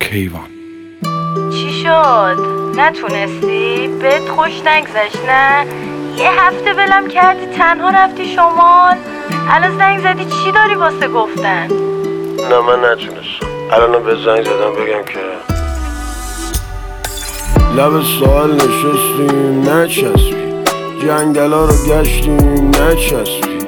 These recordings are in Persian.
کیوان. چی شد؟ نتونستی؟ بهت خوش نگذشت نه؟ یه هفته ولم کردی تنها رفتی شمال؟ الان زنگ زدی چی داری واسه گفتن؟ نه من نتونستم. الان به زنگ زدم بگم که لب ساحل نشستیم نچسبی، جنگلا رو گشتیم نچسبی،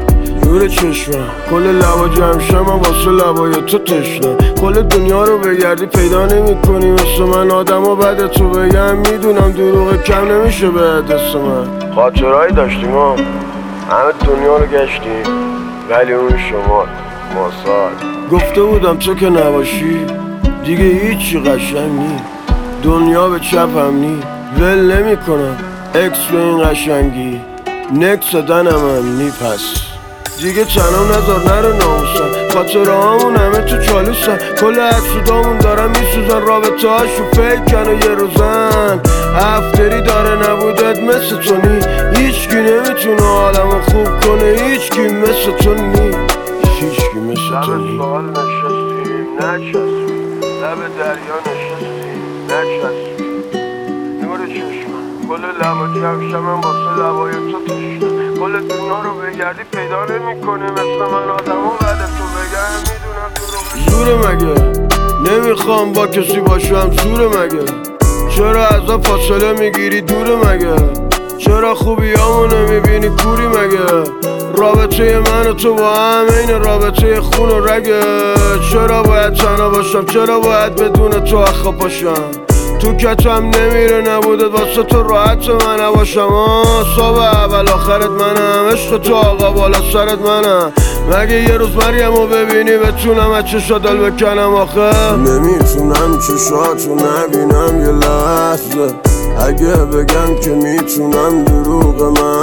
نور چشمم کل لبا جمع شم واسه لبای تو تشنم، کل دنیا رو بگردی پیدا نمی کنی مثل من آدم و بعد تو بگم میدونم دروغ کم نمیشه به دست من. خاطرهایی داشتیم ها، همه دنیا رو گشتیم ولی اون شما ماسال گفته بودم تو که نباشی دیگه هیچی قشنگ نی، دنیا به چپم نی، ول نمی کنم اکس به این قشنگی، نکس دنم هم نی، پس دیگه تنم نذار نرو ناموسن، خاطره هامون همه تو چالوسن، کل حسودامون دارن میسوزن، رابطه هاشو فیکن و یه روزن افتری داره نبودت مثل تو نی، هیچکی نمیتونه حالمو خوب کنه، هیچکی مثل تو نی، هیچکی مثل تو نی. لب سوال نشستیم نچسبیم، لب دریا نشستیم نچسبیم، نور چشمم کل لبا جمع شم واسه لبای تو تشنم، کل دنیا رو بگردی پیدا نمی کنی مثل من آدم و بعد تو بگم میدونم دروغ زوره مگه نمیخوام با کسی باشم، زوره مگه چرا ازا فاصله میگیری دوره مگه، چرا خوبیامو نمیبینی کوری مگه، رابطه من و تو با هم این رابطه خون و رگه، چرا باید تنها باشم، چرا باید بدون تو اخواب باشم، تو کتم نمیره نبودت واسه تو راحت من نباشم، صبح اول آخرت منم، عشق تو آقا بالا سرت منم، مگه یه روز مریمو ببینی بتونم از چشا دل بکنم آخه، نمیتونم چشاتو نبینم یه لحظه، اگه بگم که میتونم دروغ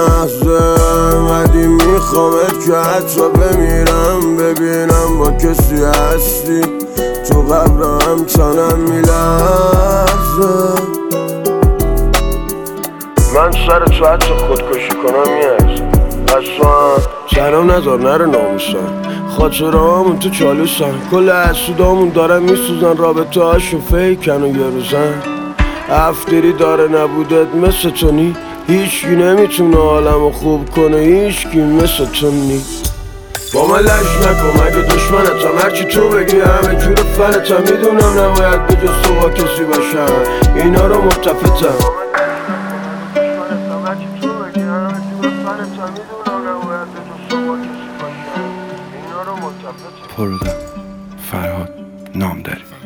محضه، ولی میخوامت که حتی بمیرم ببینم با کسی هستی، تو قبرم تنم میلرزه، من سر تو حتی خودکشی کنم میارزم، پس تو هم تنم نذار نره ناموسن، خاطره هامون تو چالوسن، کل حسودامون دارن میسوزن، رابطه هاشو فیکن و یه روزن افتری داره نبودت مثل تو نی، هیچکی نمیتونه حالمو خوب کنه، هیچکی مثل تو نی. با من لش نکن مگه دشمنتم، هرچی تو بگی همه جور فنتم، میدونم نباید به جز تو با کسی باشم، اینا رو متفتم. پرودم فرهاد نامداری.